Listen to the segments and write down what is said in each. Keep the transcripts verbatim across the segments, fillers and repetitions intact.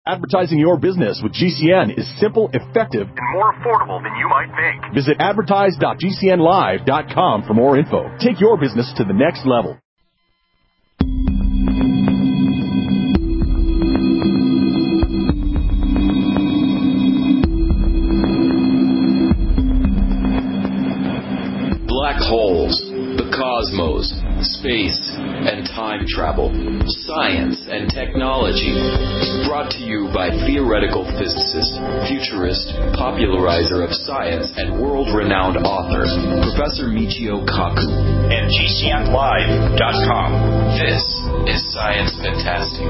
Advertising your business with G C N is simple, effective, and more affordable than you might think. Visit advertise dot g c n live dot com for more info. Take your business to the next level. Black holes, the cosmos, space, and time travel, science and technology. Brought to you by theoretical physicist, futurist, popularizer of science, and world-renowned author, Professor Michio Kaku. And G C N live dot com. This is Science Fantastic.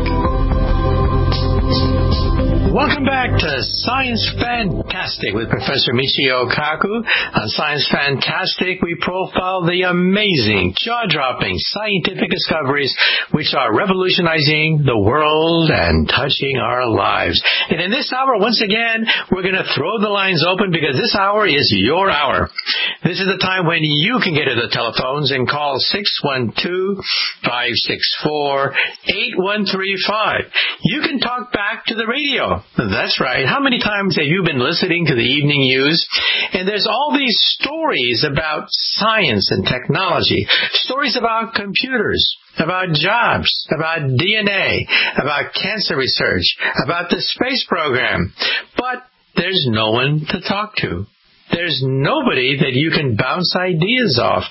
Welcome back to Science Fantastic with Professor Michio Kaku. On Science Fantastic, we profile the amazing, jaw-dropping scientific discoveries which are revolutionizing the world and touching our lives. And in this hour, once again, we're going to throw the lines open because this hour is your hour. This is the time when you can get to the telephones and call six one two, five six four, eight one three five. You can talk back to the radio. That's right. How many times have you been listening to the evening news? And there's all these stories about science and technology, stories about computers, about jobs, about D N A, about cancer research, about the space program. But there's no one to talk to. There's nobody that you can bounce ideas off.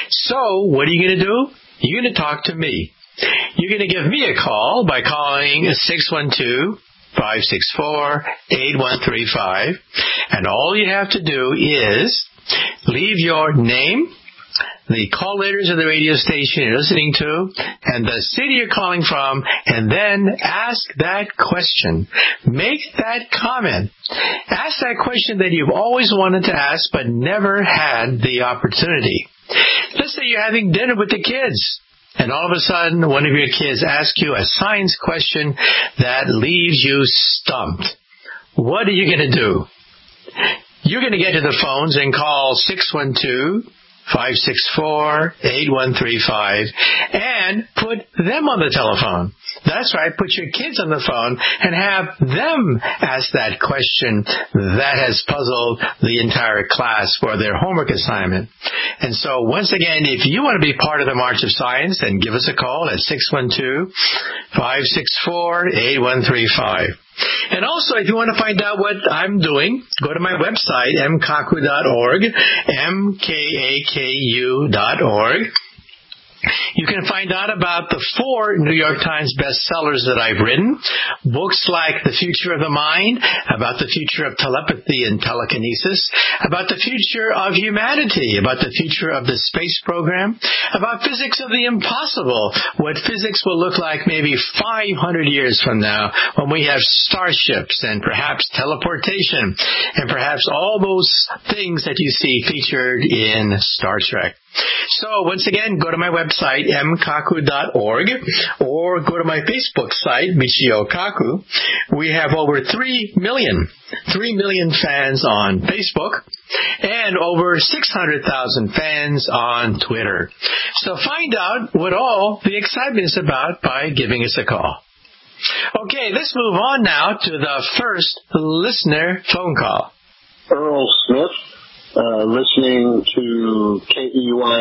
So what are you going to do? You're going to talk to me. You're going to give me a call by calling six one two, five six four, eight one three five. And all you have to do is leave your name, the call letters of the radio station you're listening to, and the city you're calling from, and then ask that question. Make that comment. Ask that question that you've always wanted to ask but never had the opportunity. Let's say you're having dinner with the kids, and all of a sudden one of your kids asks you a science question that leaves you stumped. What are you going to do? You're going to get to the phones and call six one two, five six four, eight one three five and put them on the telephone. That's right. Put your kids on the phone and have them ask that question that has puzzled the entire class for their homework assignment. And so once again, if you want to be part of the March of Science, then give us a call at six one two, five six four, eight one three five. And also, if you want to find out what I'm doing, go to my website, m kaku dot org, M K A K U dot org. You can find out about the four New York Times bestsellers that I've written. Books like The Future of the Mind, about the future of telepathy and telekinesis, about the future of humanity, about the future of the space program, about physics of the impossible, what physics will look like maybe five hundred years from now when we have starships and perhaps teleportation and perhaps all those things that you see featured in Star Trek. So once again, go to my website, m kaku dot org, or go to my Facebook site, Michio Kaku. We have over three million, three million fans on Facebook and over six hundred thousand fans on Twitter. So find out what all the excitement is about by giving us a call. Okay, let's move on now to the first listener phone call. Earl Smith. Uh, listening to K E Y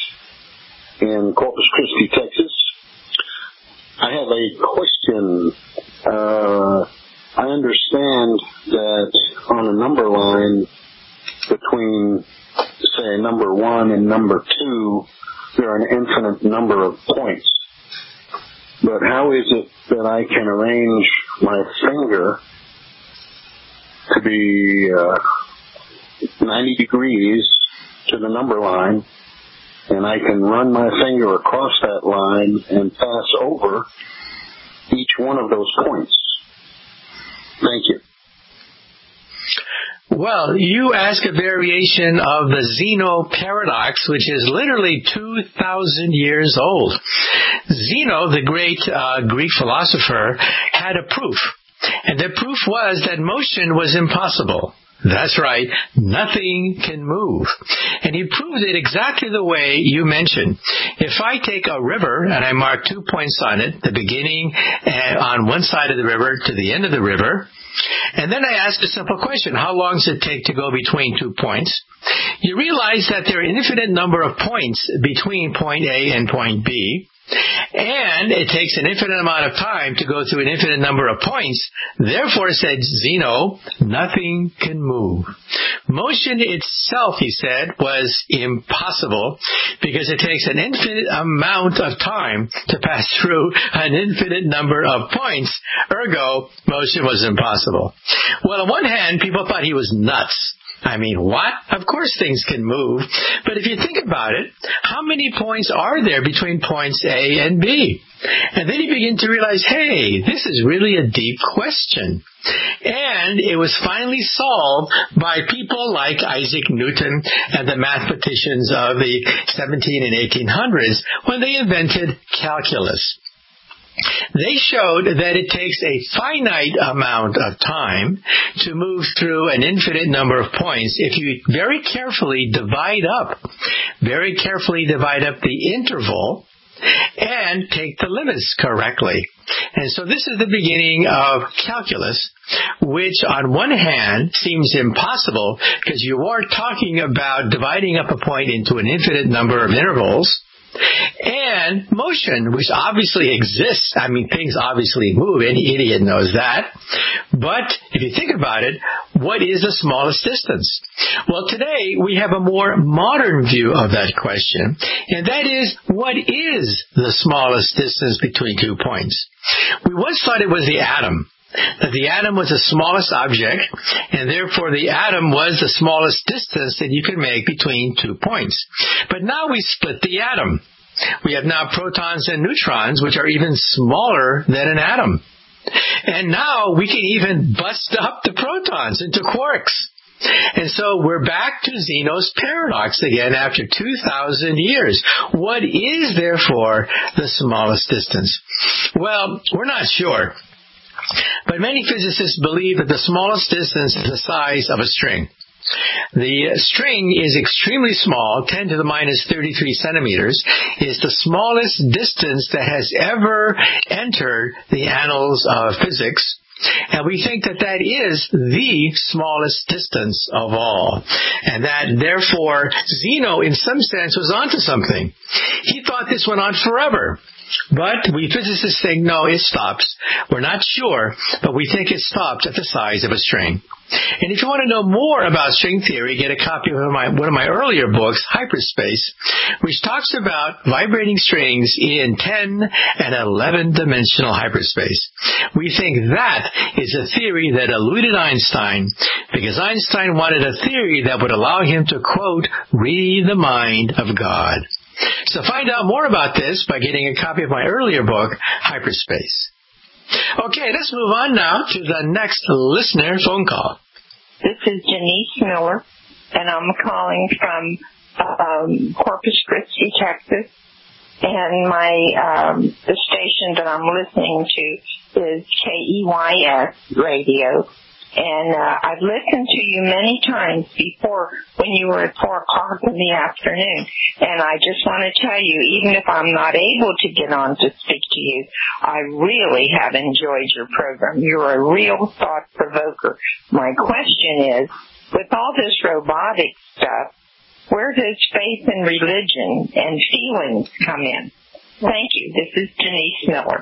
S in Corpus Christi, Texas. I have a question. Uh, I understand that on a number line between, say, number one and number two, there are an infinite number of points. But how is it that I can arrange my finger to be uh, ninety degrees to the number line, and I can run my finger across that line and pass over each one of those points? Thank you. Well, you ask a variation of the Zeno paradox, which is literally two thousand years old. Zeno, the great uh, Greek philosopher, had a proof. And the proof was that motion was impossible. That's right. Nothing can move. And he proves it exactly the way you mentioned. If I take a river and I mark two points on it, the beginning uh, on one side of the river to the end of the river, and then I ask a simple question, how long does it take to go between two points? You realize that there are an infinite number of points between point A and point B. And it takes an infinite amount of time to go through an infinite number of points. Therefore, said Zeno, nothing can move. Motion itself, he said, was impossible because it takes an infinite amount of time to pass through an infinite number of points. Ergo, motion was impossible. Well, on one hand, people thought he was nuts. I mean, what? Of course things can move. But if you think about it, how many points are there between points A and B? And then you begin to realize, hey, this is really a deep question. And it was finally solved by people like Isaac Newton and the mathematicians of the seventeen and eighteen hundreds when they invented calculus. They showed that it takes a finite amount of time to move through an infinite number of points if you very carefully divide up, very carefully divide up the interval and take the limits correctly. And so this is the beginning of calculus, which on one hand seems impossible because you are talking about dividing up a point into an infinite number of intervals. And motion, which obviously exists. I mean, things obviously move. Any idiot knows that. But if you think about it, what is the smallest distance? Well, today we have a more modern view of that question, and that is, what is the smallest distance between two points? We once thought it was the atom. That the atom was the smallest object, and therefore the atom was the smallest distance that you could make between two points. But now we split the atom. We have now protons and neutrons, which are even smaller than an atom. And now we can even bust up the protons into quarks. And so we're back to Zeno's paradox again after two thousand years. What is, therefore, the smallest distance? Well, we're not sure. But many physicists believe that the smallest distance is the size of a string. The string is extremely small, ten to the minus thirty-three centimeters, is the smallest distance that has ever entered the annals of physics. And we think that that is the smallest distance of all. And that, therefore, Zeno, in some sense, was onto something. He thought this went on forever. But we physicists think, no, it stops. We're not sure, but we think it stops at the size of a string. And if you want to know more about string theory, get a copy of my, one of my earlier books, Hyperspace, which talks about vibrating strings in ten and eleven dimensional hyperspace. We think that is a theory that eluded Einstein, because Einstein wanted a theory that would allow him to, quote, read the mind of God. So find out more about this by getting a copy of my earlier book, Hyperspace. Okay, let's move on now to the next listener phone call. This is Janice Miller, and I'm calling from um, Corpus Christi, Texas. And my um, the station that I'm listening to is K E Y S Radio. And uh, I've listened to you many times before when you were at four o'clock in the afternoon. And I just want to tell you, even if I'm not able to get on to speak to you, I really have enjoyed your program. You're a real thought provoker. My question is, with all this robotic stuff, where does faith and religion and feelings come in? Thank you. This is Denise Miller.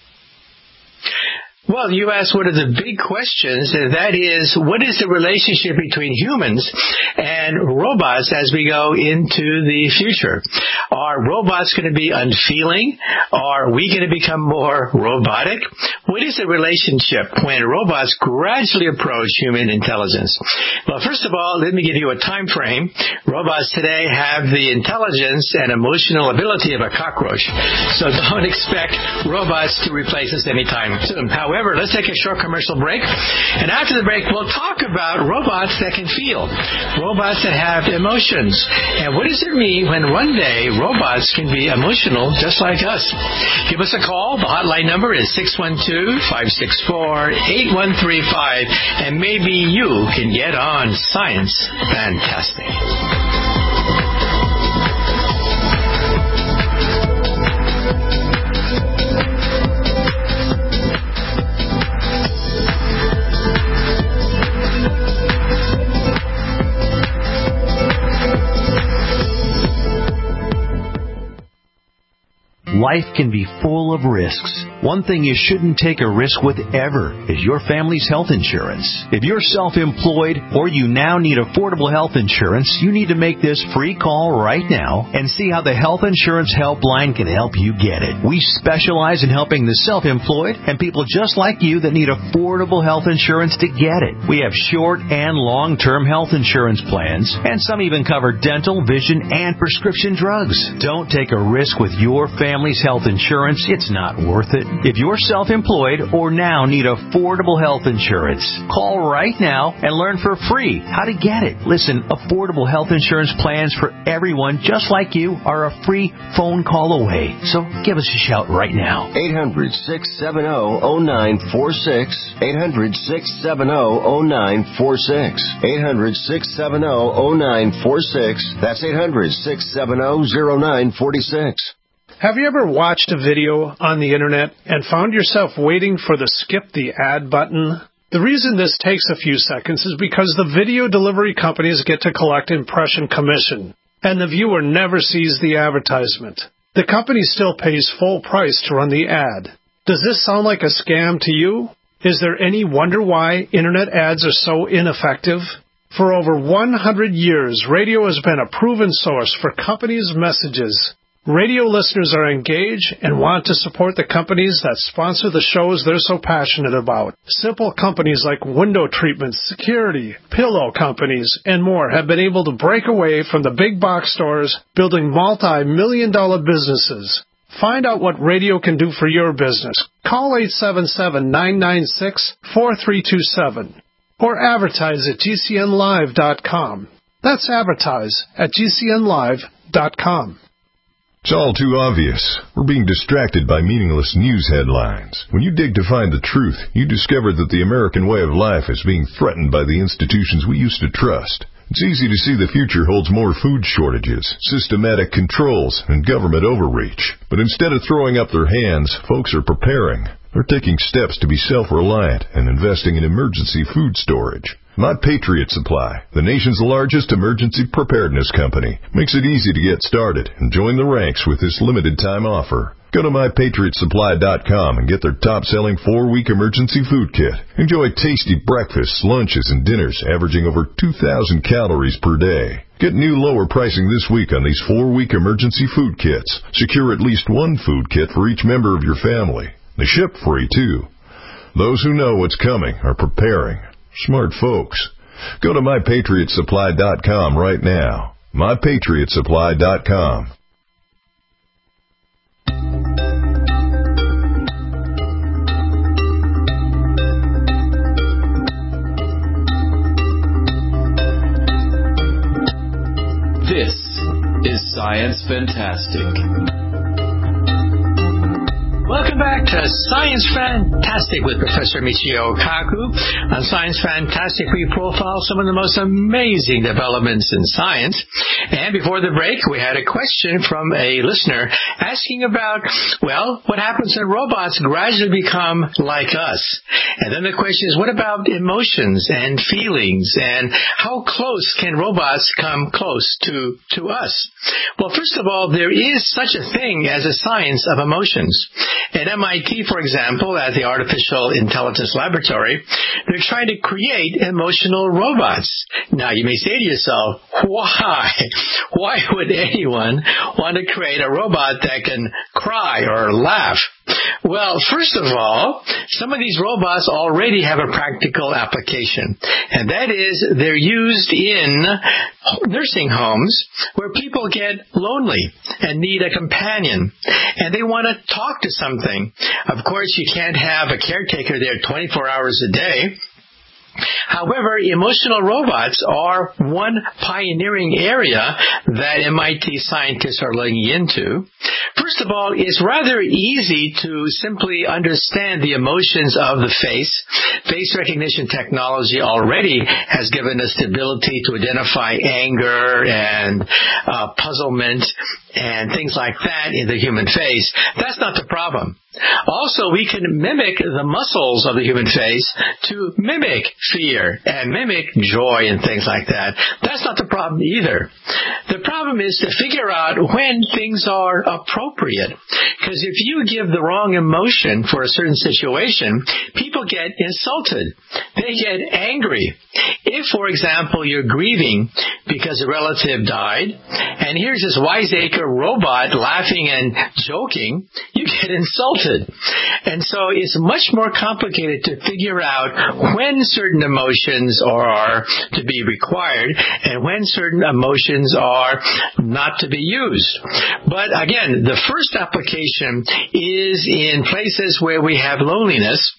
Well, you asked one of the big questions, and that is, what is the relationship between humans and robots as we go into the future? Are robots going to be unfeeling? Are we going to become more robotic? What is the relationship when robots gradually approach human intelligence? Well, first of all, let me give you a time frame. Robots today have the intelligence and emotional ability of a cockroach, so don't expect robots to replace us anytime soon. However, However, let's take a short commercial break. And after the break, we'll talk about robots that can feel, robots that have emotions. And what does it mean when one day robots can be emotional just like us? Give us a call. The hotline number is six one two, five six four, eight one three five. And maybe you can get on Science Fantastic. Life can be full of risks. One thing you shouldn't take a risk with ever is your family's health insurance. If you're self-employed or you now need affordable health insurance, you need to make this free call right now and see how the Health Insurance Helpline can help you get it. We specialize in helping the self-employed and people just like you that need affordable health insurance to get it. We have short and long-term health insurance plans, and some even cover dental, vision, and prescription drugs. Don't take a risk with your family's health insurance. It's not worth it. If you're self-employed or now need affordable health insurance, call right now and learn for free how to get it. Listen, affordable health insurance plans for everyone just like you are a free phone call away. So give us a shout right now. eight hundred, six seven zero, zero nine four six. eight hundred, six seven zero, zero nine four six. eight hundred, six seven zero, zero nine four six. That's eight hundred, six seven zero, zero nine four six. Have you ever watched a video on the internet and found yourself waiting for the skip the ad button? The reason this takes a few seconds is because the video delivery companies get to collect impression commission, and the viewer never sees the advertisement. The company still pays full price to run the ad. Does this sound like a scam to you? Is there any wonder why internet ads are so ineffective? For over one hundred years, radio has been a proven source for companies' messages. Radio listeners are engaged and want to support the companies that sponsor the shows they're so passionate about. Simple companies like window treatments, security, pillow companies, and more have been able to break away from the big box stores, building multi-million dollar businesses. Find out what radio can do for your business. Call eight seven seven, nine nine six, four three two seven or advertise at G C N live dot com. That's advertise at G C N live dot com. It's all too obvious. We're being distracted by meaningless news headlines. When you dig to find the truth, you discover that the American way of life is being threatened by the institutions we used to trust. It's easy to see the future holds more food shortages, systematic controls, and government overreach. But instead of throwing up their hands, folks are preparing. They're taking steps to be self-reliant and investing in emergency food storage. My Patriot Supply, the nation's largest emergency preparedness company, makes it easy to get started and join the ranks with this limited-time offer. Go to my patriot supply dot com and get their top-selling four-week emergency food kit. Enjoy tasty breakfasts, lunches, and dinners averaging over two thousand calories per day. Get new lower pricing this week on these four-week emergency food kits. Secure at least one food kit for each member of your family. They ship free, too. Those who know what's coming are preparing. Smart folks. Go to my patriot supply dot com right now. my patriot supply dot com. This is Science Fantastic. Welcome back to Science Fantastic with Professor Michio Kaku. On Science Fantastic, we profile some of the most amazing developments in science. And before the break, we had a question from a listener asking about, well, what happens when robots gradually become like us? And then the question is, what about emotions and feelings? And how close can robots come close to, to us? Well, first of all, there is such a thing as a science of emotions. At M I T, for example, at the Artificial Intelligence Laboratory, they're trying to create emotional robots. Now, you may say to yourself, why? Why would anyone want to create a robot that can cry or laugh? Well, first of all, some of these robots already have a practical application, and that is they're used in nursing homes where people get lonely and need a companion, and they want to talk to something. Of course, you can't have a caretaker there twenty-four hours a day. However, emotional robots are one pioneering area that M I T scientists are looking into. First of all, it's rather easy to simply understand the emotions of the face. Face recognition technology already has given us the ability to identify anger and uh, puzzlement and things like that in the human face. That's not the problem. Also, we can mimic the muscles of the human face to mimic fear and mimic joy and things like that. That's not the problem either. The problem is to figure out when things are appropriate. Because if you give the wrong emotion for a certain situation, people get insulted. They get angry. If, for example, you're grieving because a relative died, and here's this wiseacre robot laughing and joking, you get insulted. And so it's much more complicated to figure out when certain emotions are to be required and when certain emotions are not to be used. But again, the first application is in places where we have loneliness.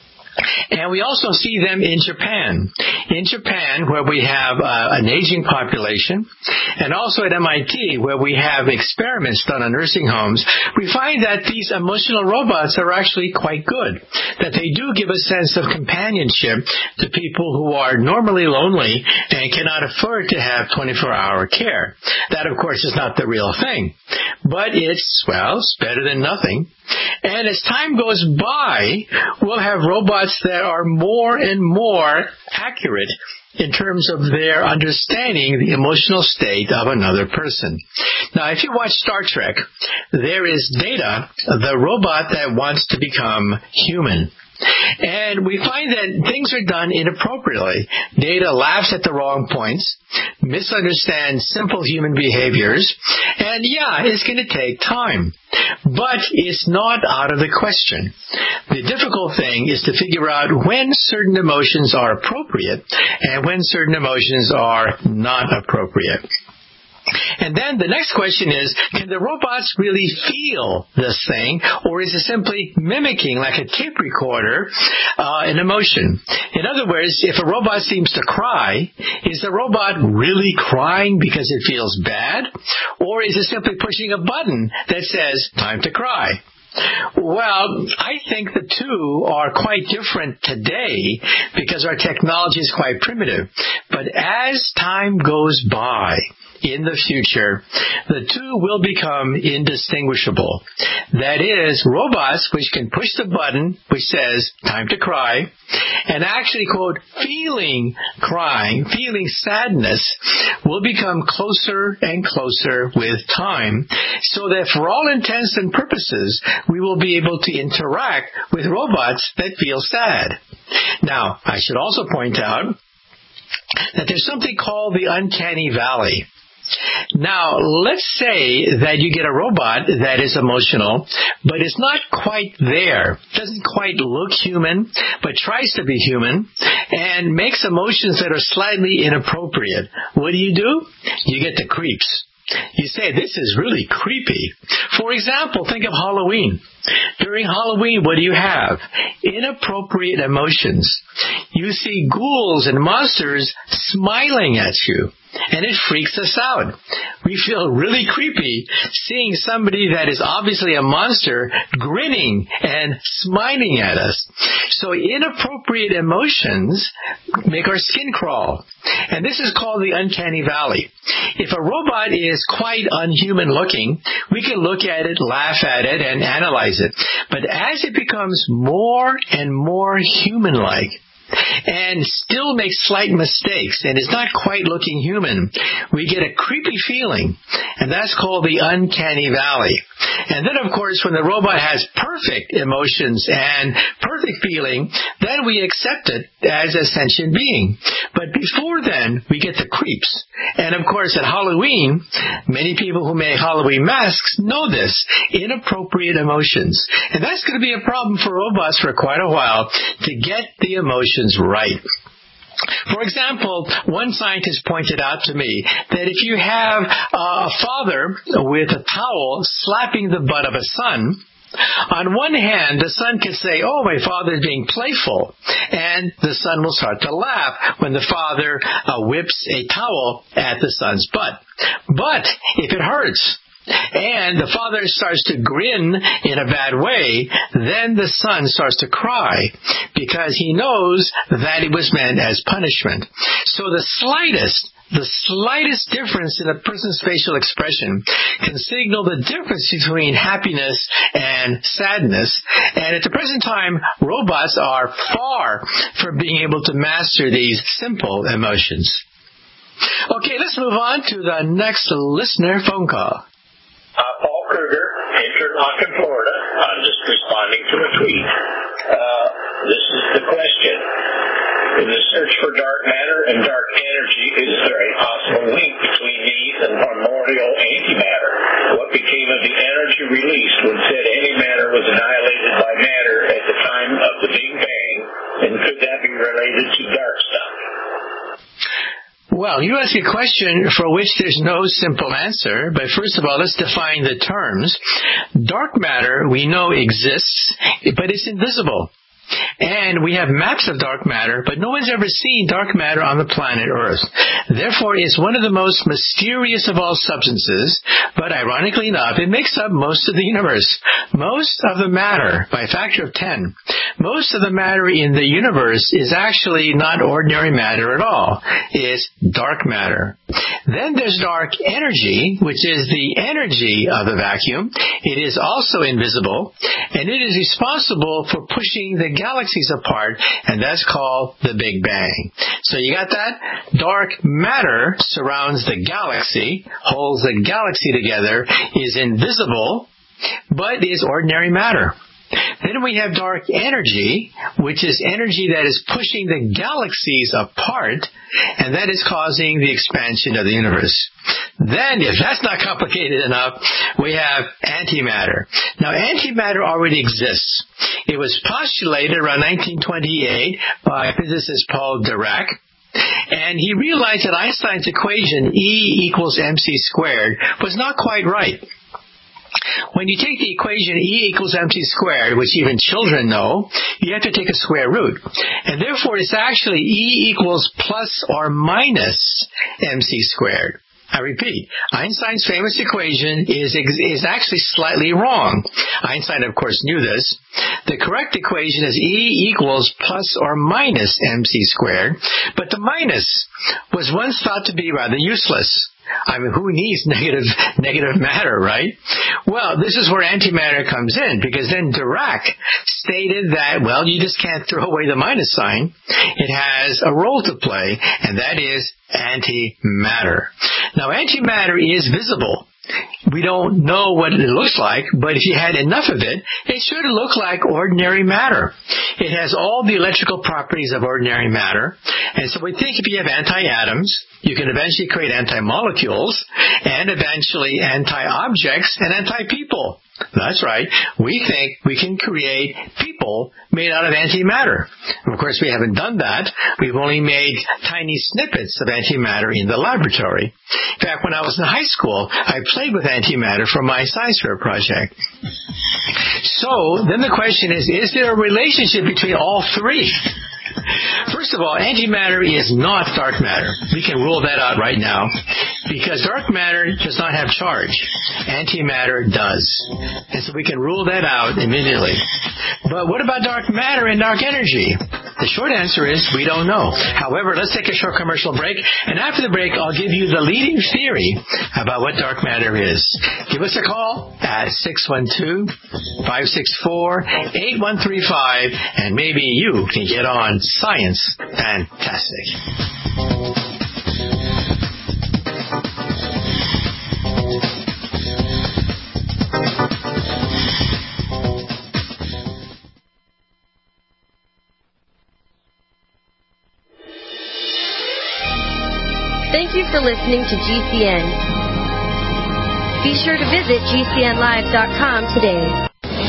And we also see them in Japan. In Japan, where we have uh, an aging population, and also at M I T, where we have experiments done on nursing homes, we find that these emotional robots are actually quite good, that they do give a sense of companionship to people who are normally lonely and cannot afford to have twenty-four hour care. That, of course, is not the real thing. But it's, well, it's better than nothing. And as time goes by, we'll have robots that are more and more accurate in terms of their understanding the emotional state of another person. Now, if you watch Star Trek, there is Data, the robot that wants to become human. And we find that things are done inappropriately. Data laughs at the wrong points, misunderstands simple human behaviors, and yeah, it's going to take time. But it's not out of the question. The difficult thing is to figure out when certain emotions are appropriate and when certain emotions are not appropriate. And then the next question is, can the robots really feel this thing, or is it simply mimicking, like a tape recorder, uh, an emotion? In other words, if a robot seems to cry, is the robot really crying because it feels bad, or is it simply pushing a button that says, time to cry? Well, I think the two are quite different today because our technology is quite primitive. But as time goes by, in the future, the two will become indistinguishable. That is, robots which can push the button which says, time to cry, and actually, quote, feeling crying, feeling sadness, will become closer and closer with time, so that for all intents and purposes, we will be able to interact with robots that feel sad. Now, I should also point out that there's something called the uncanny valley. Now, let's say that you get a robot that is emotional, but it's not quite there, doesn't quite look human, but tries to be human, and makes emotions that are slightly inappropriate. What do you do? You get the creeps. You say, this is really creepy. For example, think of Halloween. During Halloween, what do you have? Inappropriate emotions. You see ghouls and monsters smiling at you, and it freaks us out. We feel really creepy seeing somebody that is obviously a monster grinning and smiling at us. So inappropriate emotions make our skin crawl. And this is called the uncanny valley. If a robot is quite unhuman looking, we can look at it, laugh at it, and analyze it. But as it becomes more and more human-like, and still makes slight mistakes and is not quite looking human, we get a creepy feeling, and that's called the uncanny valley. And then, of course, when the robot has perfect emotions and perfect feeling, then we accept it as a sentient being. But before then, we get the creeps. And, of course, at Halloween, many people who make Halloween masks know this, inappropriate emotions. And that's going to be a problem for robots for quite a while to get the emotions right. For example, one scientist pointed out to me that if you have a father with a towel slapping the butt of a son, on one hand, the son can say, oh, my father is being playful, and the son will start to laugh when the father uh, whips a towel at the son's butt. But if it hurts, and the father starts to grin in a bad way, then the son starts to cry because he knows that it was meant as punishment. So the slightest The slightest difference in a person's facial expression can signal the difference between happiness and sadness. And at the present time, robots are far from being able to master these simple emotions. Okay, let's move on to the next listener phone call. Uh, Paul Kruger, Interlochen, Florida. I'm just responding to a tweet. Uh, this is the question. In the search for dark matter and dark energy, is there a possible link between these and primordial antimatter? What became of the energy released when said antimatter was annihilated by matter at the time of the Big Bang? And could that be related to dark stuff? Well, you ask a question for which there's no simple answer, but first of all, let's define the terms. Dark matter, we know exists, but it's invisible. And we have maps of dark matter, but no one's ever seen dark matter on the planet Earth. Therefore, it's one of the most mysterious of all substances, but ironically enough, it makes up most of the universe. Most of the matter, by a factor of ten, most of the matter in the universe is actually not ordinary matter at all. It's dark matter. Then there's dark energy, which is the energy of the vacuum. It is also invisible, and it is responsible for pushing the galaxies apart, and that's called the Big Bang. So you got that? Dark matter surrounds the galaxy, holds the galaxy together, is invisible, but is ordinary matter. Then we have dark energy, which is energy that is pushing the galaxies apart, and that is causing the expansion of the universe. Then, if that's not complicated enough, we have antimatter. Now, antimatter already exists. It was postulated around nineteen twenty-eight by physicist Paul Dirac, and he realized that Einstein's equation E equals mc squared was not quite right. When you take the equation E equals mc squared, which even children know, you have to take a square root. And therefore, it's actually E equals plus or minus mc squared. I repeat, Einstein's famous equation is is actually slightly wrong. Einstein, of course, knew this. The correct equation is E equals plus or minus mc squared, but the minus was once thought to be rather useless. I mean, who needs negative negative matter, right? Well, this is where antimatter comes in, because then Dirac stated that, well, you just can't throw away the minus sign. It has a role to play, and that is antimatter. Now, antimatter is visible. We don't know what it looks like, but if you had enough of it, it should look like ordinary matter. It has all the electrical properties of ordinary matter. And so we think if you have anti-atoms, you can eventually create anti-molecules, and eventually anti-objects and anti-people. That's right. We think we can create people made out of antimatter. Of course, we haven't done that. We've only made tiny snippets of antimatter in the laboratory. In fact, when I was in high school, I played with antimatter for my science fair project. So then the question is, is there a relationship between all three? First of all, antimatter is not dark matter. We can rule that out right now, because dark matter does not have charge. Antimatter does. And so we can rule that out immediately. But what about dark matter and dark energy? The short answer is we don't know. However, let's take a short commercial break, and after the break, I'll give you the leading theory about what dark matter is. Give us a call at six one two, five six four, eight one three five, and maybe you can get on Science Fantastic. Thank you for listening to G C N. Be sure to visit G C N live dot com today.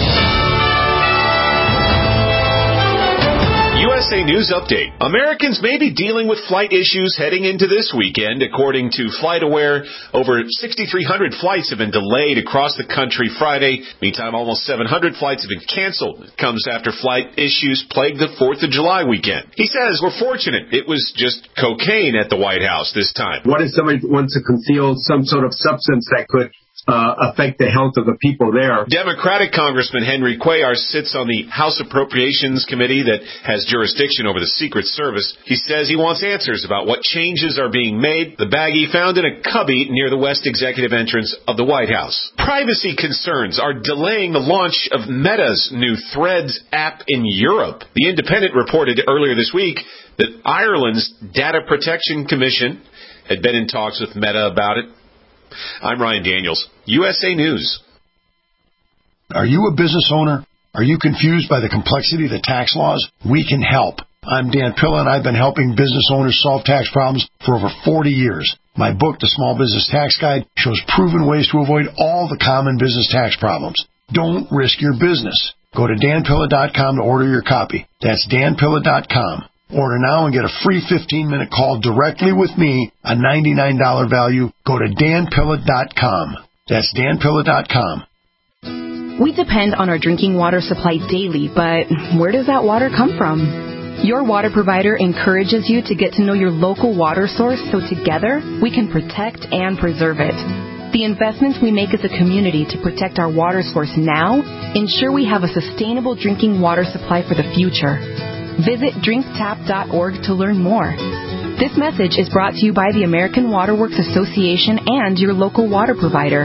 U S A News Update. Americans may be dealing with flight issues heading into this weekend. According to FlightAware, over sixty-three hundred flights have been delayed across the country Friday. Meantime, almost seven hundred flights have been canceled. It comes after flight issues plagued the fourth of July weekend. He says, we're fortunate it was just cocaine at the White House this time. What if somebody wants to conceal some sort of substance that could Uh, affect the health of the people there? Democratic Congressman Henry Cuellar sits on the House Appropriations Committee that has jurisdiction over the Secret Service. He says he wants answers about what changes are being made. The baggie found in a cubby near the west executive entrance of the White House. Privacy concerns are delaying the launch of Meta's new Threads app in Europe. The Independent reported earlier this week that Ireland's Data Protection Commission had been in talks with Meta about it. I'm Ryan Daniels, U S A News. Are you a business owner? Are you confused by the complexity of the tax laws? We can help. I'm Dan Pilla, and I've been helping business owners solve tax problems for over forty years. My book, The Small Business Tax Guide, shows proven ways to avoid all the common business tax problems. Don't risk your business. Go to dan pilla dot com to order your copy. That's dan pilla dot com. Order now and get a free fifteen-minute call directly with me, a ninety-nine dollars value. Go to dan pilla dot com. That's dan pilla dot com. We depend on our drinking water supply daily, but where does that water come from? Your water provider encourages you to get to know your local water source so together we can protect and preserve it. The investments we make as a community to protect our water source now ensure we have a sustainable drinking water supply for the future. Visit drink tap dot org to learn more. This message is brought to you by the American Water Works Association and your local water provider.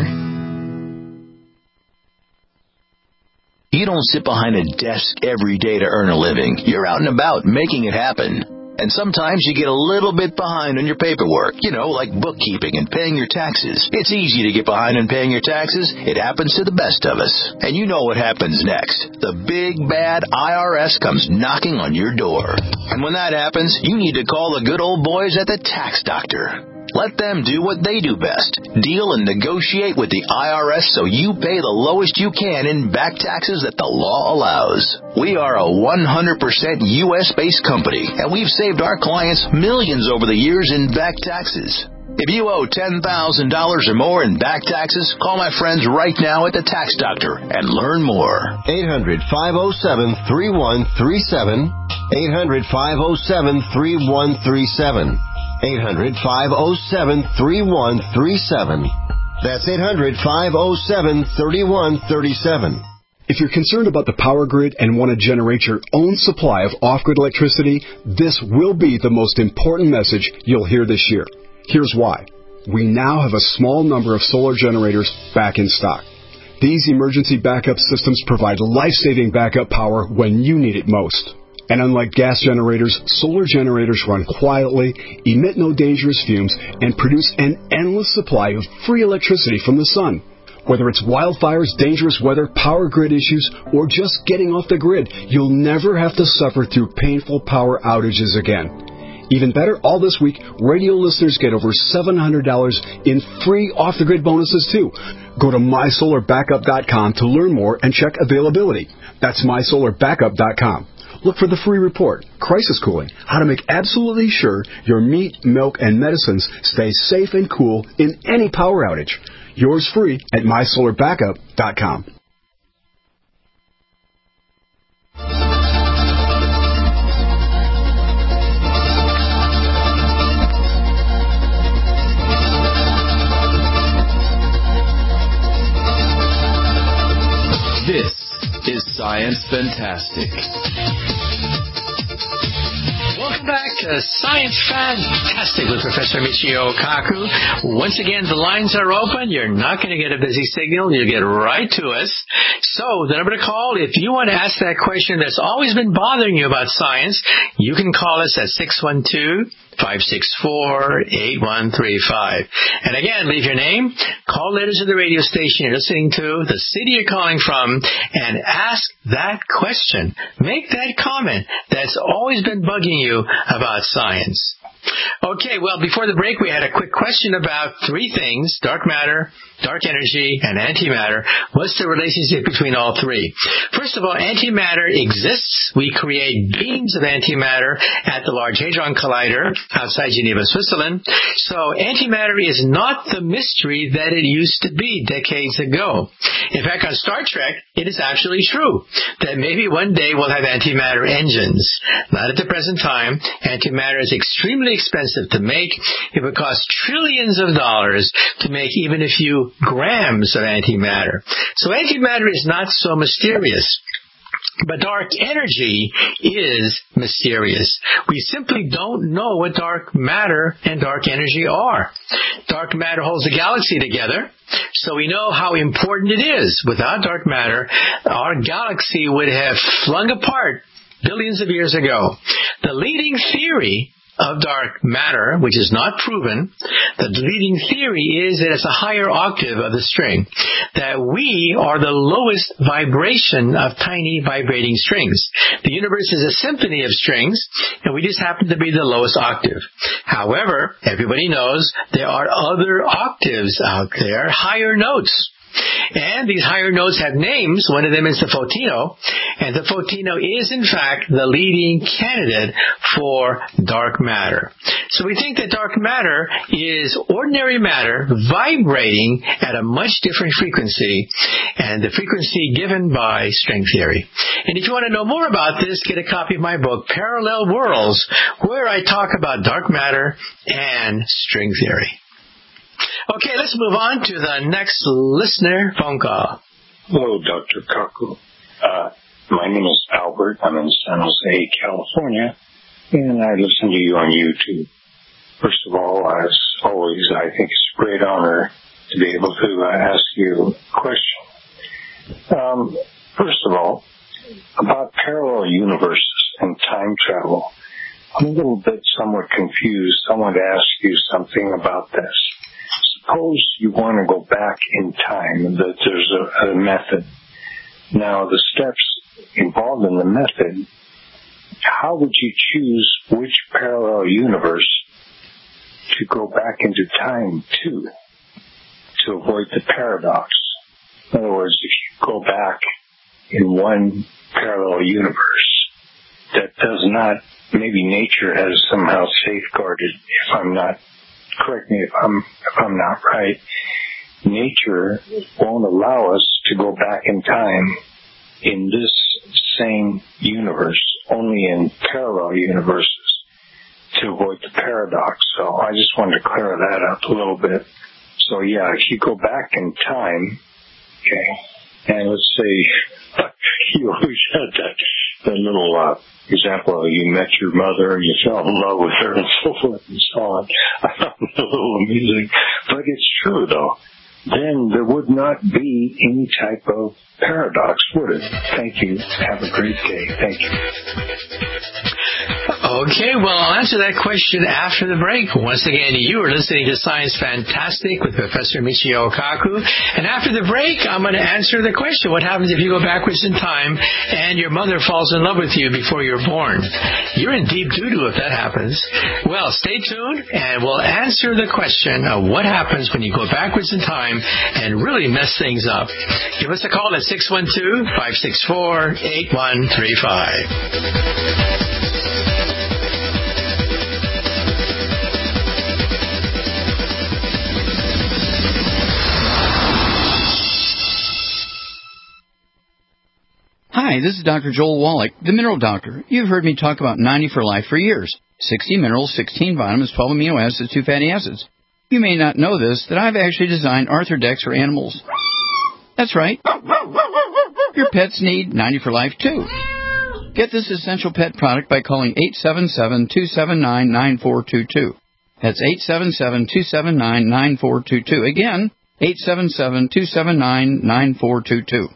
You don't sit behind a desk every day to earn a living. You're out and about making it happen. And sometimes you get a little bit behind on your paperwork, you know, like bookkeeping and paying your taxes. It's easy to get behind on paying your taxes. It happens to the best of us. And you know what happens next. The big, bad I R S comes knocking on your door. And when that happens, you need to call the good old boys at the Tax Doctor. Let them do what they do best. Deal and negotiate with the I R S so you pay the lowest you can in back taxes that the law allows. We are a one hundred percent U S-based company, and we've saved our clients millions over the years in back taxes. If you owe ten thousand dollars or more in back taxes, call my friends right now at the Tax Doctor and learn more. eight hundred, five oh seven, three one three seven. eight hundred, five oh seven, three one three seven. eight hundred, five oh seven, three one three seven. That's eight hundred, five oh seven, three one three seven. If you're concerned about the power grid and want to generate your own supply of off-grid electricity, this will be the most important message you'll hear this year. Here's why. We now have a small number of solar generators back in stock. These emergency backup systems provide life-saving backup power when you need it most. And unlike gas generators, solar generators run quietly, emit no dangerous fumes, and produce an endless supply of free electricity from the sun. Whether it's wildfires, dangerous weather, power grid issues, or just getting off the grid, you'll never have to suffer through painful power outages again. Even better, all this week, radio listeners get over seven hundred dollars in free off-the-grid bonuses, too. Go to my solar backup dot com to learn more and check availability. That's my solar backup dot com. Look for the free report, Crisis Cooling, how to make absolutely sure your meat, milk, and medicines stay safe and cool in any power outage. Yours free at my solar backup dot com. This is Science Fantastic. to Science Fantastic with Professor Michio Kaku. Once again, the lines are open. You're not going to get a busy signal. You'll get right to us. So the number to call, if you want to ask that question that's always been bothering you about science, you can call us at six one two, five six four, eight one three five. And again, leave your name, call letters to the radio station you're listening to, the city you're calling from, and ask that question. Make that comment that's always been bugging you about science. Okay, well, before the break, we had a quick question about three things: dark matter, dark energy, and antimatter. What's the relationship between all three? First of all, antimatter exists. We create beams of antimatter at the Large Hadron Collider outside Geneva, Switzerland. So antimatter is not the mystery that it used to be decades ago. In fact, on Star Trek, it is actually true that maybe one day we'll have antimatter engines. Not at the present time. Antimatter is extremely expensive to make. It would cost trillions of dollars to make even a few grams of antimatter. So antimatter is not so mysterious. But dark energy is mysterious. We simply don't know what dark matter and dark energy are. Dark matter holds the galaxy together, so we know how important it is. Without dark matter, our galaxy would have flung apart billions of years ago. The leading theory of dark matter, which is not proven, the leading theory is that it's a higher octave of the string, that we are the lowest vibration of tiny vibrating strings. The universe is a symphony of strings, and we just happen to be the lowest octave. However, everybody knows there are other octaves out there, higher notes. And these higher notes have names. One of them is the photino. And the photino is, in fact, the leading candidate for dark matter. So we think that dark matter is ordinary matter vibrating at a much different frequency, and the frequency given by string theory. And if you want to know more about this, get a copy of my book, Parallel Worlds, where I talk about dark matter and string theory. Okay, let's move on to the next listener phone call. Hello, Doctor Kaku. Uh, my name is Albert. I'm in San Jose, California, and I listen to you on YouTube. First of all, as always, I think it's a great honor to be able to uh, ask you a question. Um, first of all, about parallel universes and time travel, I'm a little bit somewhat confused. I want to ask you something about this. Suppose you want to go back in time, that there's a, a method. Now, the steps involved in the method, how would you choose which parallel universe to go back into time to, to avoid the paradox? In other words, if you go back in one parallel universe that does not, maybe nature has somehow safeguarded, if I'm not correct me if I'm if I'm not right, nature won't allow us to go back in time in this same universe, only in parallel universes, to avoid the paradox. So I just wanted to clear that up a little bit. So yeah, if you go back in time, okay, and let's say you always had that, that little uh, example, you met your mother, you fell in love with her, and so forth and so on. I found it a little amusing, but it's true, though. Then there would not be any type of paradox, would it? Thank you. Have a great day. Thank you. Okay, well, I'll answer that question after the break. Once again, you are listening to Science Fantastic with Professor Michio Kaku. And after the break, I'm going to answer the question, what happens if you go backwards in time and your mother falls in love with you before you're born? You're in deep doo-doo if that happens. Well, stay tuned, and we'll answer the question of what happens when you go backwards in time and really mess things up. Give us a call at six one two, five six four, eight one three five. Hi, this is Doctor Joel Wallach, the Mineral Doctor. You've heard me talk about ninety for Life for years. sixty minerals, sixteen vitamins, twelve amino acids, two fatty acids. You may not know this, that I've actually designed Arthrodex for animals. That's right. Your pets need ninety for Life, too. Get this essential pet product by calling eight seven seven, two seven nine, nine four two two. That's eight seven seven, two seven nine, nine four two two. Again, eight seven seven, two seven nine, nine four two two.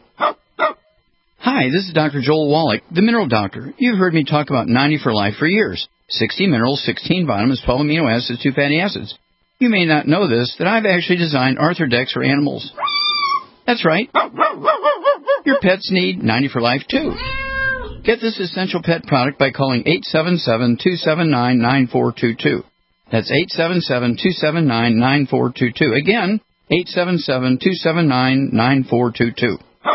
Hi, this is Doctor Joel Wallach, the Mineral Doctor. You've heard me talk about ninety for Life for years. sixty minerals, sixteen vitamins, twelve amino acids, two fatty acids. You may not know this, that I've actually designed Arthrodex for animals. That's right. Your pets need ninety for Life, too. Get this essential pet product by calling eight seven seven, two seven nine, nine four two two. That's eight seven seven, two seven nine, nine four two two. Again, eight seven seven, two seven nine, nine four two two.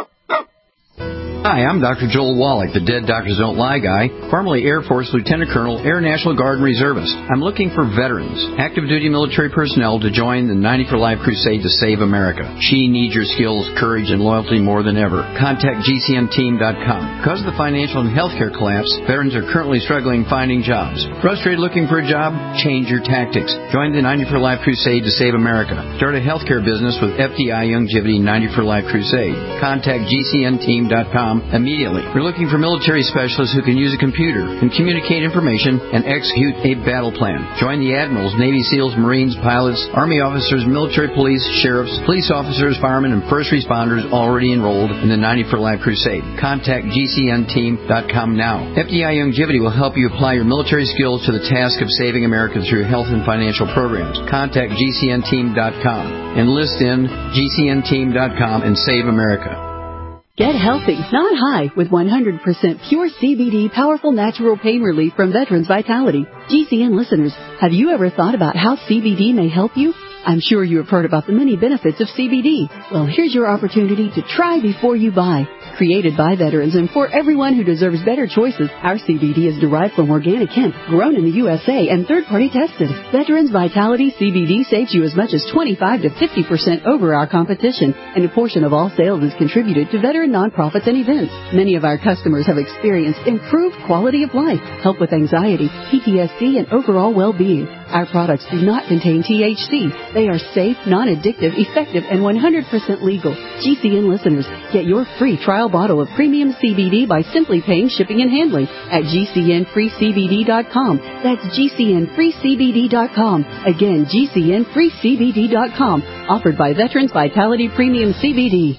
Hi, I'm Doctor Joel Wallach, the Dead Doctors Don't Lie guy, formerly Air Force Lieutenant Colonel, Air National Guard and Reservist. I'm looking for veterans, active duty military personnel to join the ninety for Life crusade to save America. She needs your skills, courage, and loyalty more than ever. Contact G C N team dot com. Because of the financial and healthcare collapse, veterans are currently struggling finding jobs. Frustrated looking for a job? Change your tactics. Join the ninety for Life crusade to save America. Start a healthcare business with F D I Youngevity ninety for Life crusade. Contact G C N team dot com immediately. We're looking for military specialists who can use a computer and communicate information and execute a battle plan. Join the admirals, Navy SEALs, Marines, pilots, Army officers, military police, sheriffs, police officers, firemen, and first responders already enrolled in the ninety for Life crusade. Contact G C N team dot com now. F D I Youngevity will help you apply your military skills to the task of saving America through health and financial programs. Contact G C N team dot com. Enlist in G C N team dot com and save America. Get healthy, not high, with one hundred percent pure C B D powerful natural pain relief from Veterans Vitality. G C N listeners, have you ever thought about how C B D may help you? I'm sure you have heard about the many benefits of C B D. Well, here's your opportunity to try before you buy. Created by veterans and for everyone who deserves better choices, our C B D is derived from organic hemp, grown in the U S A and third-party tested. Veterans Vitality C B D saves you as much as twenty-five to fifty percent over our competition, and a portion of all sales is contributed to veteran nonprofits and events. Many of our customers have experienced improved quality of life, help with anxiety, P T S D, and overall well-being. Our products do not contain T H C. They are safe, non-addictive, effective, and one hundred percent legal. G C N listeners, get your free trial bottle of premium C B D by simply paying shipping and handling at G C N free C B D dot com. That's G C N free C B D dot com. Again, G C N free C B D dot com. Offered by Veterans Vitality Premium C B D.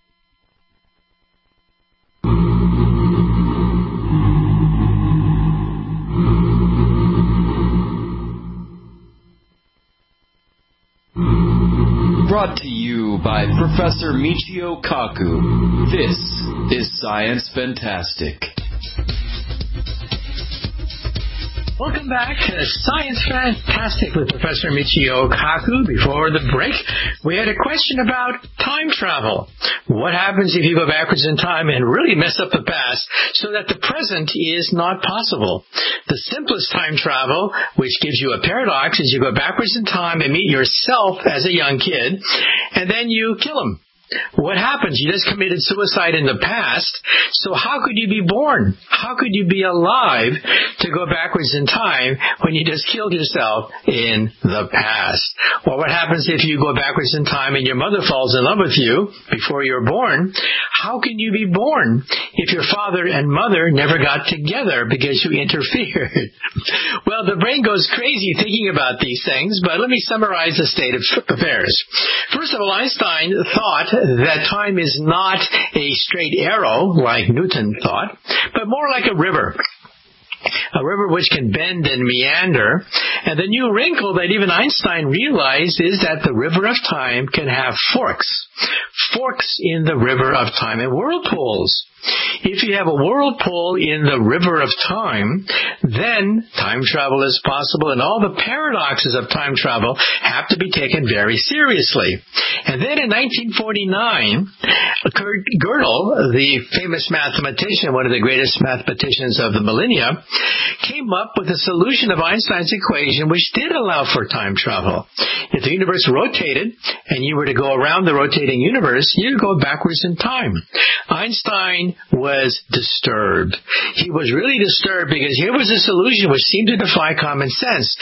Brought to you by Professor Michio Kaku. This is Science Fantastic. Welcome back to Science Fantastic with Professor Michio Kaku. Before the break, we had a question about time travel. What happens if you go backwards in time and really mess up the past so that the present is not possible? The simplest time travel, which gives you a paradox, is you go backwards in time and meet yourself as a young kid, and then you kill him. What happens? You just committed suicide in the past, so how could you be born? How could you be alive to go backwards in time when you just killed yourself in the past? Well, what happens if you go backwards in time and your mother falls in love with you before you're born? How can you be born if your father and mother never got together because you interfered? Well, the brain goes crazy thinking about these things, but let me summarize the state of affairs. First of all, Einstein thought that time is not a straight arrow, like Newton thought, but more like a river. A river which can bend and meander. And the new wrinkle that even Einstein realized is that the river of time can have forks. Forks in the river of time and whirlpools. If you have a whirlpool in the river of time, then time travel is possible, and all the paradoxes of time travel have to be taken very seriously. And then in nineteen forty-nine, Kurt Gödel, the famous mathematician, one of the greatest mathematicians of the millennia, came up with a solution of Einstein's equation which did allow for time travel. If the universe rotated and you were to go around the rotating universe, you'd go backwards in time. Einstein was disturbed. He was really disturbed because here was a solution which seemed to defy common sense.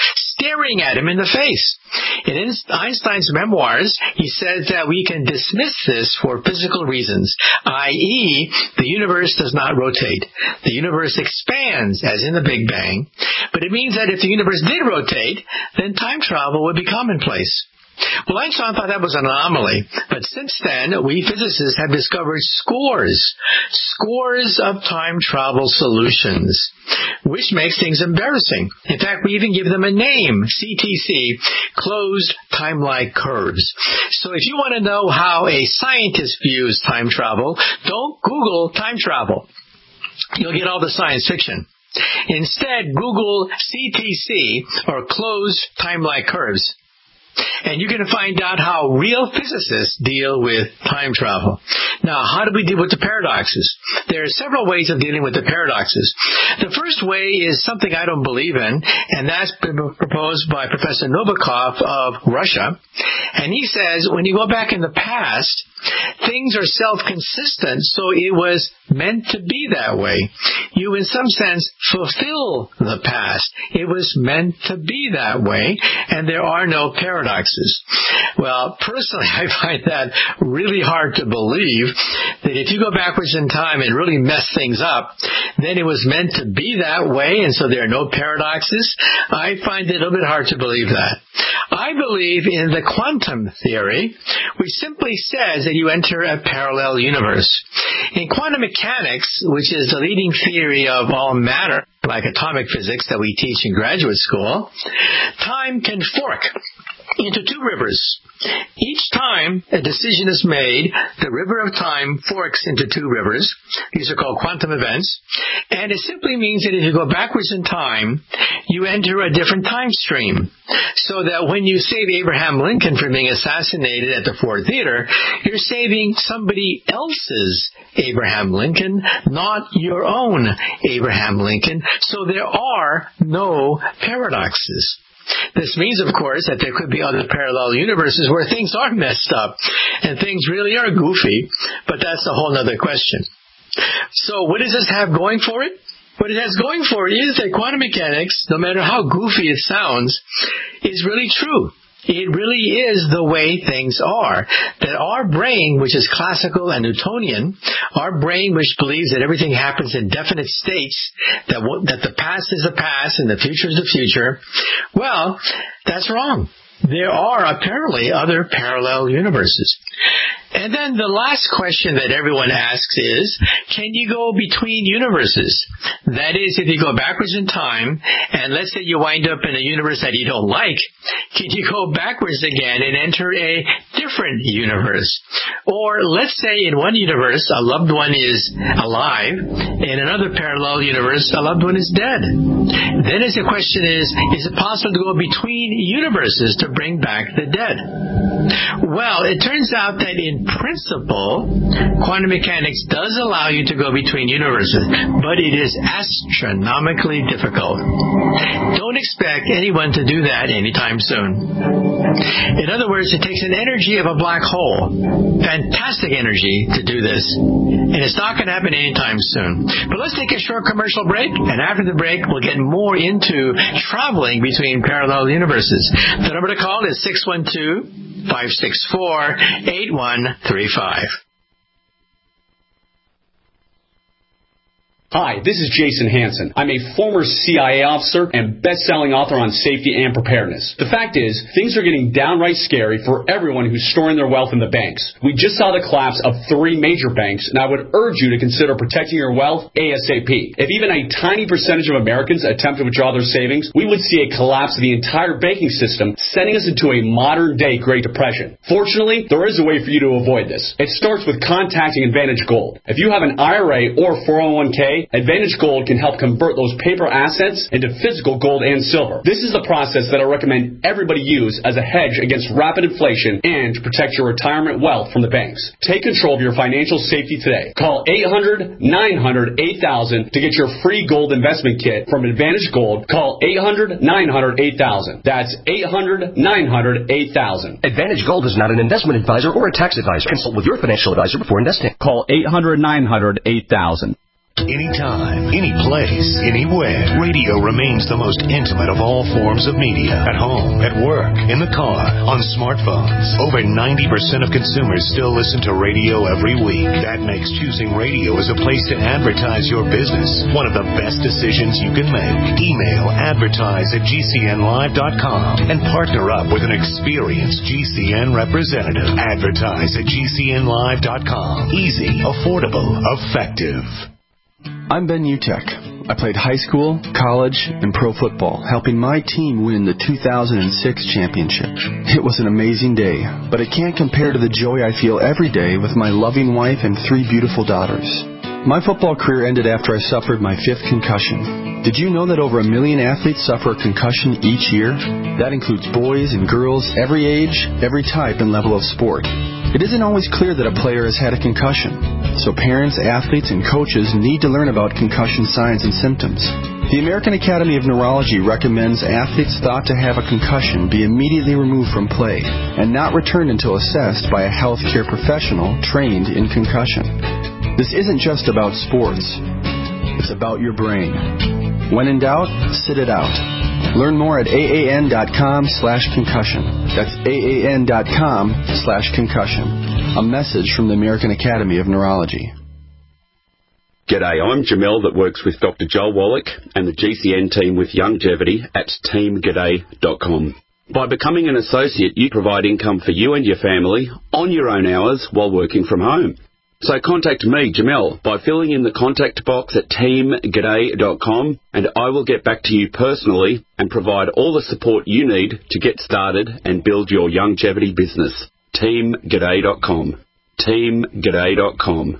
staring at him in the face. In Einstein's memoirs, he says that we can dismiss this for physical reasons, that is, the universe does not rotate. The universe expands, as in the Big Bang, but it means that if the universe did rotate, then time travel would be commonplace. Well, Einstein thought that was an anomaly, but since then, we physicists have discovered scores, scores of time travel solutions, which makes things embarrassing. In fact, we even give them a name, C T C, closed time-like curves. So if you want to know how a scientist views time travel, don't Google time travel. You'll get all the science fiction. Instead, Google C T C, or closed time-like curves, and you're going to find out how real physicists deal with time travel. Now, how do we deal with the paradoxes? There are several ways of dealing with the paradoxes. The first way is something I don't believe in, and that's been proposed by Professor Novikov of Russia. And he says when you go back in the past, things are self-consistent, so it was meant to be that way. You, in some sense, fulfill the past. It was meant to be that way, and there are no paradoxes. Well, personally, I find that really hard to believe, that if you go backwards in time and really mess things up, then it was meant to be that way, and so there are no paradoxes. I find it a little bit hard to believe that. I believe in the quantum theory, which simply says that you enter a parallel universe. In quantum mechanics, which is the leading theory of all matter, like atomic physics that we teach in graduate school, time can fork into two rivers. Each time a decision is made, the river of time forks into two rivers. These are called quantum events. And it simply means that if you go backwards in time, you enter a different time stream. So that when you save Abraham Lincoln from being assassinated at the Ford Theater, you're saving somebody else's Abraham Lincoln, not your own Abraham Lincoln. So there are no paradoxes. This means, of course, that there could be other parallel universes where things are messed up and things really are goofy, but that's a whole other question. So what does this have going for it? What it has going for it is that quantum mechanics, no matter how goofy it sounds, is really true. It really is the way things are. That our brain, which is classical and Newtonian, our brain which believes that everything happens in definite states, that that the past is the past and the future is the future, well, that's wrong. There are apparently other parallel universes. And then the last question that everyone asks is, can you go between universes? That is, if you go backwards in time, and let's say you wind up in a universe that you don't like, can you go backwards again and enter a different universe? Or let's say in one universe, a loved one is alive, in another parallel universe, a loved one is dead. Then the question is, is it possible to go between universes to bring back the dead? Well, it turns out that in principle, quantum mechanics does allow you to go between universes, but it is astronomically difficult. Don't expect anyone to do that anytime soon. In other words, it takes an energy of a black hole, fantastic energy to do this, and it's not going to happen anytime soon. But let's take a short commercial break, and after the break, we'll get more into traveling between parallel universes. The number to call is six one two, five six four, eight one three five. Hi, this is Jason Hansen. I'm a former C I A officer and best-selling author on safety and preparedness. The fact is, things are getting downright scary for everyone who's storing their wealth in the banks. We just saw the collapse of three major banks, and I would urge you to consider protecting your wealth ASAP. If even a tiny percentage of Americans attempt to withdraw their savings, we would see a collapse of the entire banking system, sending us into a modern-day Great Depression. Fortunately, there is a way for you to avoid this. It starts with contacting Advantage Gold. If you have an I R A or four oh one k, Advantage Gold can help convert those paper assets into physical gold and silver. This is the process that I recommend everybody use as a hedge against rapid inflation and to protect your retirement wealth from the banks. Take control of your financial safety today. Call eight hundred, nine hundred, eight thousand to get your free gold investment kit from Advantage Gold. Call eight hundred, nine hundred, eight thousand. That's eight hundred, nine hundred, eight thousand. Advantage Gold is not an investment advisor or a tax advisor. Consult with your financial advisor before investing. Call eight hundred, nine hundred, eight thousand. Anytime, any place, anywhere, radio remains the most intimate of all forms of media. At home, at work, in the car, on smartphones. Over ninety percent of consumers still listen to radio every week. That makes choosing radio as a place to advertise your business one of the best decisions you can make. Email advertise at G C N live dot com and partner up with an experienced G C N representative. Advertise at G C N live dot com. Easy, affordable, effective. I'm Ben Utek. I played high school, college, and pro football, helping my team win the two thousand six championship. It was an amazing day, but it can't compare to the joy I feel every day with my loving wife and three beautiful daughters. My football career ended after I suffered my fifth concussion. Did you know that over a million athletes suffer a concussion each year? That includes boys and girls, every age, every type and level of sport. It isn't always clear that a player has had a concussion, so parents, athletes, and coaches need to learn about concussion signs and symptoms. The American Academy of Neurology recommends athletes thought to have a concussion be immediately removed from play and not returned until assessed by a healthcare professional trained in concussion. This isn't just about sports. It's about your brain. When in doubt, sit it out. Learn more at aan.com slash concussion. That's aan.com slash concussion. A message from the American Academy of Neurology. G'day, I'm Jamel that works with Doctor Joel Wallach and the G C N team with Longevity at team g'day dot com. By becoming an associate, you provide income for you and your family on your own hours while working from home. So contact me, Jamel, by filling in the contact box at team g'day dot com and I will get back to you personally and provide all the support you need to get started and build your longevity business. team g'day dot com. team g'day dot com.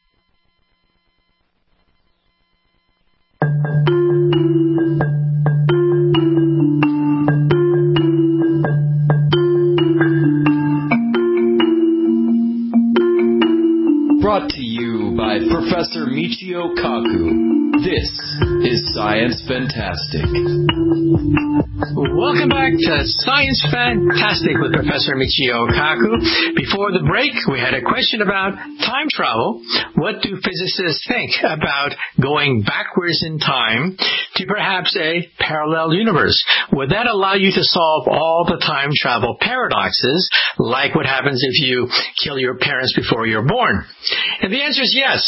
Brought to you by Professor Michio Kaku. This is Science Fantastic. Welcome back to Science Fantastic with Professor Michio Kaku. Before the break, we had a question about time travel. What do physicists think about going backwards in time to perhaps a parallel universe? Would that allow you to solve all the time travel paradoxes, like what happens if you kill your parents before you're born? And the answer is yes.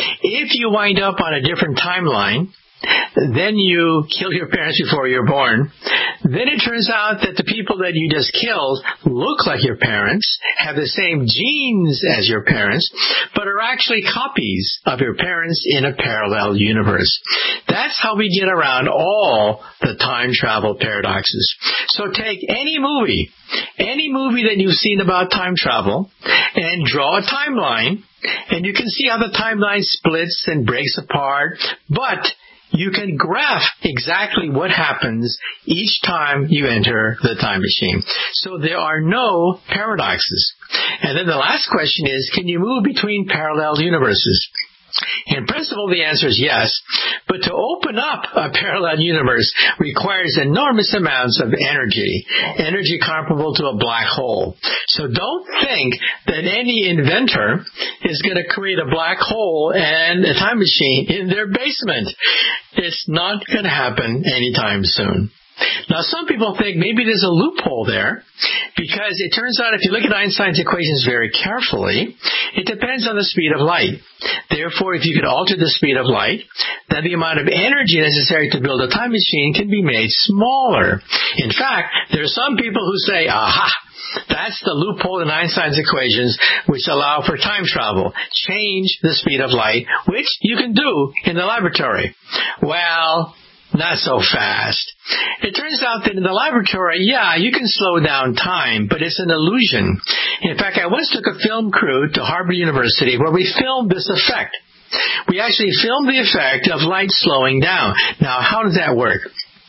If you wind up on a different timeline, then you kill your parents before you're born, then it turns out that the people that you just killed look like your parents, have the same genes as your parents, but are actually copies of your parents in a parallel universe. That's how we get around all the time travel paradoxes. So take any movie, any movie that you've seen about time travel, and draw a timeline, and you can see how the timeline splits and breaks apart, but you can graph exactly what happens each time you enter the time machine. So there are no paradoxes. And then the last question is, can you move between parallel universes? In principle, the answer is yes, but to open up a parallel universe requires enormous amounts of energy, energy comparable to a black hole. So don't think that any inventor is going to create a black hole and a time machine in their basement. It's not going to happen anytime soon. Now, some people think maybe there's a loophole there, because it turns out if you look at Einstein's equations very carefully, it depends on the speed of light. Therefore, if you could alter the speed of light, then the amount of energy necessary to build a time machine can be made smaller. In fact, there are some people who say, aha, that's the loophole in Einstein's equations which allow for time travel. Change the speed of light, which you can do in the laboratory. Well, not so fast. It turns out that in the laboratory, yeah, you can slow down time, but it's an illusion. In fact, I once took a film crew to Harvard University where we filmed this effect. We actually filmed the effect of light slowing down. Now, how does that work?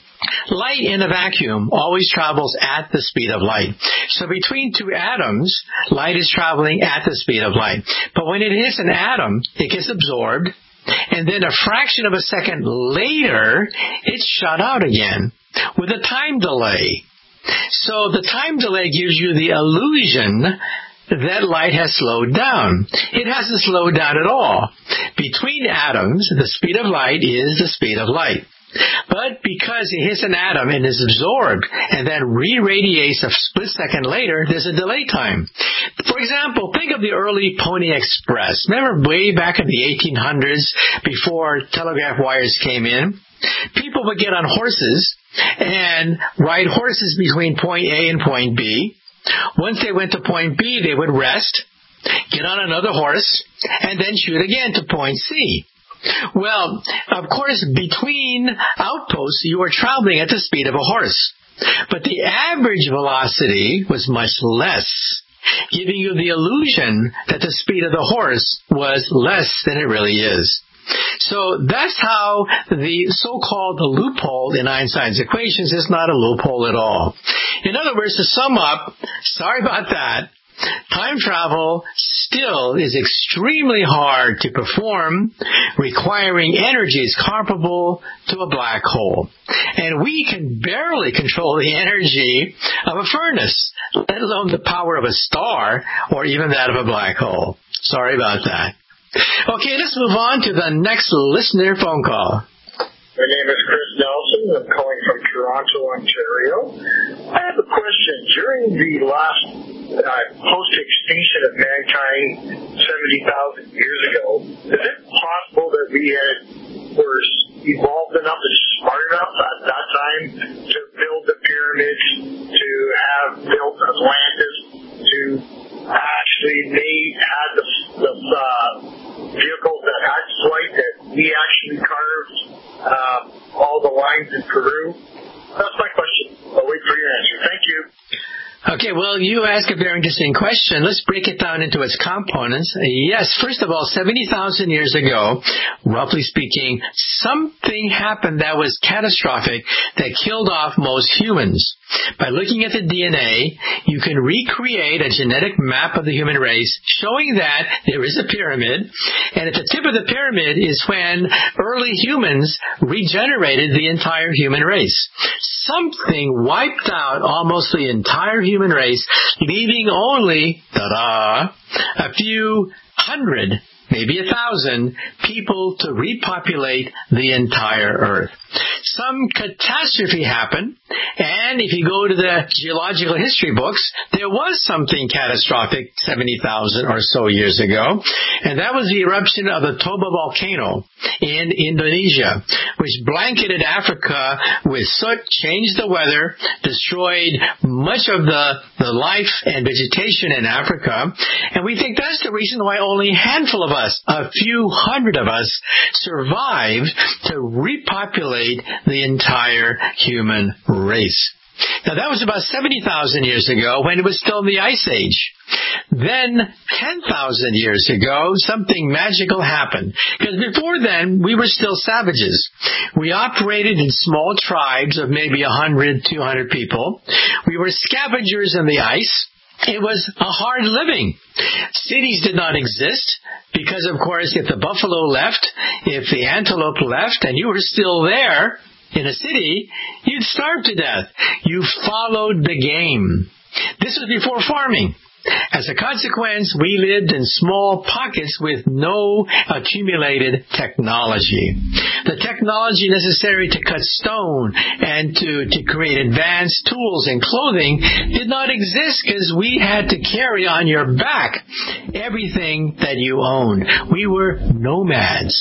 Light in a vacuum always travels at the speed of light. So between two atoms, light is traveling at the speed of light. But when it hits an atom, it gets absorbed, and then a fraction of a second later, it's shut out again with a time delay. So the time delay gives you the illusion that light has slowed down. It hasn't slowed down at all. Between atoms, the speed of light is the speed of light. But because it hits an atom and is absorbed and then re-radiates a split second later, there's a delay time. For example, think of the early Pony Express. Remember way back in the eighteen hundreds, before telegraph wires came in? People would get on horses and ride horses between point A and point B. Once they went to point B, they would rest, get on another horse, and then shoot again to point C. Well, of course, between outposts, you were traveling at the speed of a horse. But the average velocity was much less, giving you the illusion that the speed of the horse was less than it really is. So that's how the so-called loophole in Einstein's equations is not a loophole at all. In other words, to sum up, sorry about that, time travel still is extremely hard to perform, requiring energies comparable to a black hole. And we can barely control the energy of a furnace, let alone the power of a star or even that of a black hole. Sorry about that. Okay, let's move on to the next listener phone call. My name is Chris Nelson. I'm calling from Toronto, Ontario. I have a question. During the last uh, post-extinction of mankind seventy thousand years ago, is it possible that we had were evolved enough and smart enough at that time to build the pyramids, to have built Atlantis, to actually made had the, the uh, vehicles that had flight that we actually carved uh, all the lines in Peru? That's my question. I'll wait for your answer. Thank you. Okay, well, you ask a very interesting question. Let's break it down into its components. Yes, first of all, seventy thousand years ago, roughly speaking, something happened that was catastrophic that killed off most humans. By looking at the D N A, you can recreate a genetic map of the human race showing that there is a pyramid, and at the tip of the pyramid is when early humans regenerated the entire human race. Something wiped out almost the entire human race, leaving only, ta-da, a few hundred, maybe a thousand people to repopulate the entire Earth. Some catastrophe happened, and if you go to the geological history books, there was something catastrophic seventy thousand or so years ago, and that was the eruption of the Toba volcano in Indonesia, which blanketed Africa with soot, changed the weather, destroyed much of the, the life and vegetation in Africa, and we think that's the reason why only a handful of us, a few hundred of us, survived to repopulate the entire human race. Now, that was about seventy thousand years ago when it was still in the Ice Age. Then, ten thousand years ago, something magical happened. Because before then, we were still savages. We operated in small tribes of maybe one hundred, two hundred people. We were scavengers in the ice. It was a hard living. Cities did not exist because, of course, if the buffalo left, if the antelope left, and you were still there in a city, you'd starve to death. You followed the game. This was before farming. As a consequence, we lived in small pockets with no accumulated technology. The technology necessary to cut stone and to, to create advanced tools and clothing did not exist because we had to carry on your back everything that you owned. We were nomads.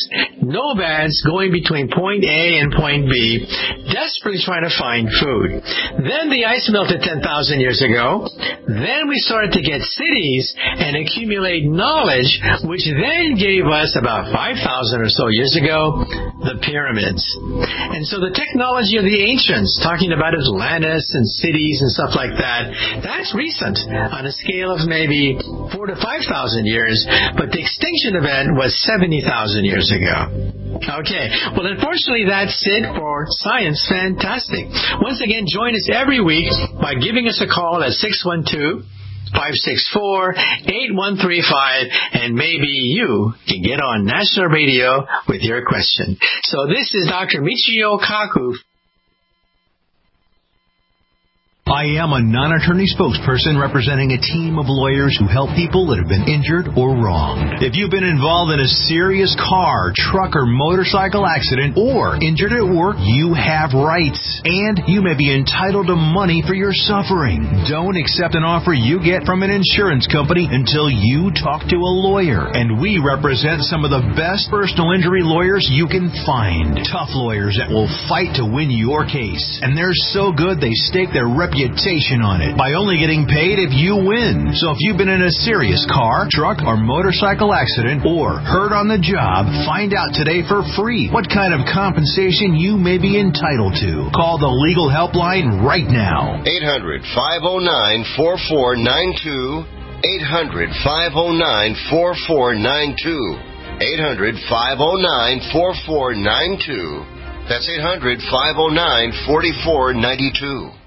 Nomads going between point A and point B, desperately trying to find food. Then the ice melted ten thousand years ago. Then we started to get cities and accumulate knowledge, which then gave us about five thousand or so years ago, the pyramids. And so the technology of the ancients, talking about Atlantis and cities and stuff like that, that's recent on a scale of maybe four to five thousand years, but the extinction event was seventy thousand years ago. Okay, well, unfortunately, that's it for Science Fantastic. Once again, join us every week by giving us a call at six one two, five six four, eight one three five, and maybe you can get on national radio with your question. So this is Doctor Michio Kaku. I am a non-attorney spokesperson representing a team of lawyers who help people that have been injured or wronged. If you've been involved in a serious car, truck, or motorcycle accident or injured at work, you have rights, and you may be entitled to money for your suffering. Don't accept an offer you get from an insurance company until you talk to a lawyer. And we represent some of the best personal injury lawyers you can find. Tough lawyers that will fight to win your case. And they're so good they stake their reputation on it by only getting paid if you win. So if you've been in a serious car, truck, or motorcycle accident or hurt on the job, find out today for free what kind of compensation you may be entitled to. Call the legal helpline right now. eight hundred, five oh nine, four four nine two. eight hundred, five oh nine, four four nine two. eight hundred, five oh nine, four four nine two. That's eight hundred, five oh nine, four four nine two.